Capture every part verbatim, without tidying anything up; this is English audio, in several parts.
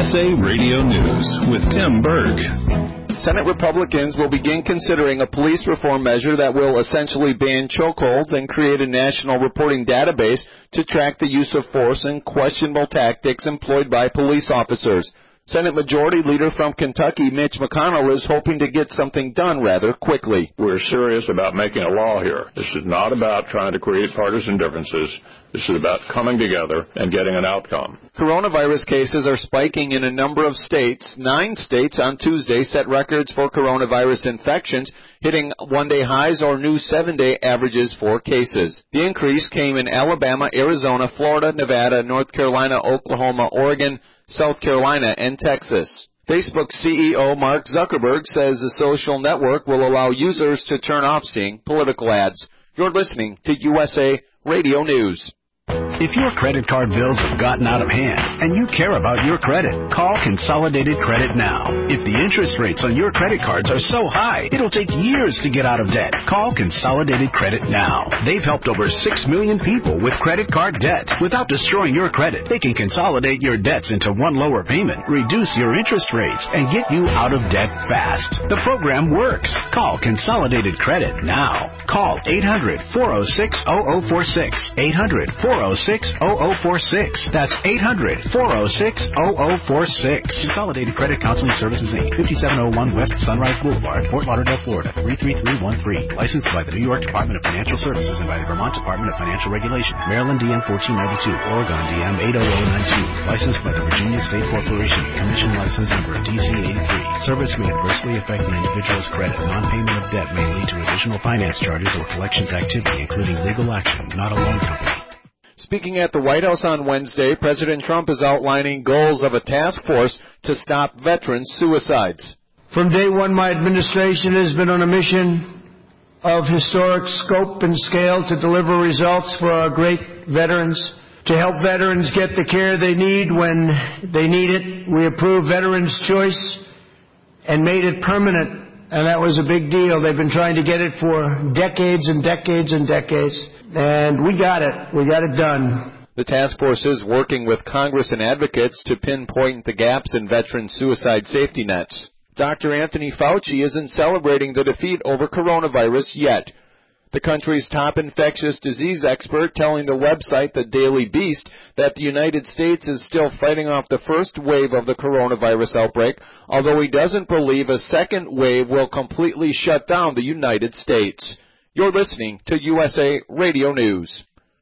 S A Radio News with Tim Berg. Senate Republicans will begin considering a police reform measure that will essentially ban chokeholds and create a national reporting database to track the use of force and questionable tactics employed by police officers. Senate Majority Leader from Kentucky, Mitch McConnell, is hoping to get something done rather quickly. We're serious about making a law here. This is not about trying to create partisan differences. This is about coming together and getting an outcome. Coronavirus cases are spiking in a number of states. Nine states on Tuesday set records for coronavirus infections, hitting one-day highs or new seven-day averages for cases. The increase came in Alabama, Arizona, Florida, Nevada, North Carolina, Oklahoma, Oregon, South Carolina, and Texas. Facebook C E O Mark Zuckerberg says the social network will allow users to turn off seeing political ads. You're listening to U S A Radio News. If your credit card bills have gotten out of hand and you care about your credit, call Consolidated Credit now. If the interest rates on your credit cards are so high, it'll take years to get out of debt. Call Consolidated Credit now. They've helped over six million people with credit card debt. Without destroying your credit, they can consolidate your debts into one lower payment, reduce your interest rates, and get you out of debt fast. The program works. Call Consolidated Credit now. Call eight hundred, four oh six, oh oh four six. eight hundred, four oh six, oh oh four six. That's eight hundred, four oh six, oh oh four six. Consolidated Credit Counseling Services, Incorporated, fifty-seven oh one West Sunrise Boulevard, Fort Lauderdale, Florida, three three three one three. Licensed by the New York Department of Financial Services and by the Vermont Department of Financial Regulation. Maryland D M fourteen ninety-two, Oregon D M eight oh oh nine two. Licensed by the Virginia State Corporation. Commission license number D C eighty-three. Service may adversely affect an individual's credit. Non-payment of debt may lead to additional finance charges or collections activity, including legal action, not a loan company. Speaking at the White House on Wednesday, President Trump is outlining goals of a task force to stop veteran suicides. From day one, my administration has been on a mission of historic scope and scale to deliver results for our great veterans. To help veterans get the care they need when they need it, we approved Veterans Choice and made it permanent. And that was a big deal. They've been trying to get it for decades and decades and decades. And we got it. We got it done. The task force is working with Congress and advocates to pinpoint the gaps in veteran suicide safety nets. Doctor Anthony Fauci isn't celebrating the defeat over coronavirus yet. The country's top infectious disease expert telling the website The Daily Beast that the United States is still fighting off the first wave of the coronavirus outbreak, although he doesn't believe a second wave will completely shut down the United States. You're listening to U S A Radio News.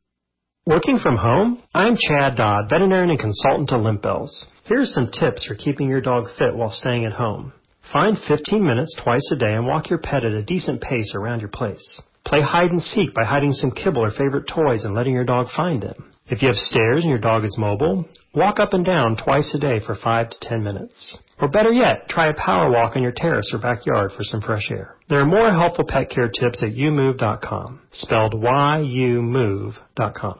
Working from home? I'm Chad Dodd, veterinarian and consultant to Limp Bells. Here's some tips for keeping your dog fit while staying at home. Find fifteen minutes twice a day and walk your pet at a decent pace around your place. Play hide and seek by hiding some kibble or favorite toys and letting your dog find them. If you have stairs and your dog is mobile, walk up and down twice a day for five to ten minutes. Or better yet, try a power walk on your terrace or backyard for some fresh air. There are more helpful pet care tips at you move dot com, spelled Y U move dot com.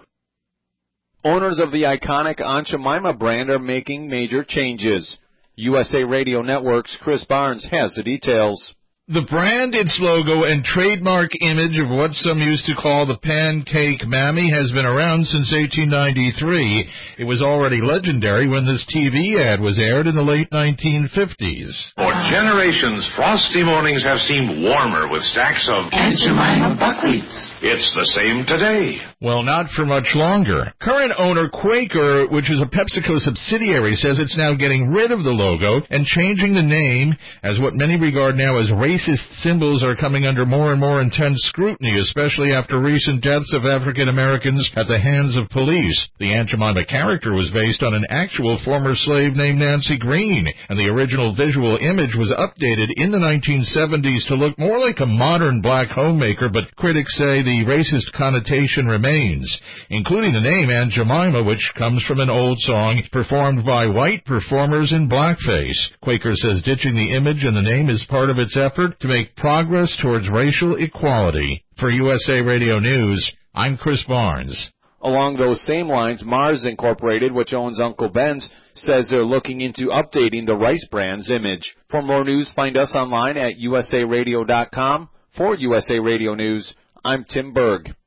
Owners of the iconic Aunt Jemima brand are making major changes. U S A Radio Network's Chris Barnes has the details. The brand, its logo, and trademark image of what some used to call the Pancake Mammy has been around since eighteen ninety-three. It was already legendary when this T V ad was aired in the late nineteen fifties. For generations, frosty mornings have seemed warmer with stacks of Aunt Jemima buckwheats. It's the same today. Well, not for much longer. Current owner Quaker, which is a PepsiCo subsidiary, says it's now getting rid of the logo and changing the name, as what many regard now as racist symbols are coming under more and more intense scrutiny, especially after recent deaths of African Americans at the hands of police. The Aunt Jemima character was based on an actual former slave named Nancy Green, and the original visual image was updated in the nineteen seventies to look more like a modern black homemaker, but critics say the racist connotation remains, including the name Aunt Jemima, which comes from an old song performed by white performers in blackface. Quaker says ditching the image and the name is part of its effort to make progress towards racial equality. For U S A Radio News, I'm Chris Barnes. Along those same lines, Mars Incorporated, which owns Uncle Ben's, says they're looking into updating the Rice brand's image. For more news, find us online at U S A radio dot com. For U S A Radio News, I'm Tim Berg.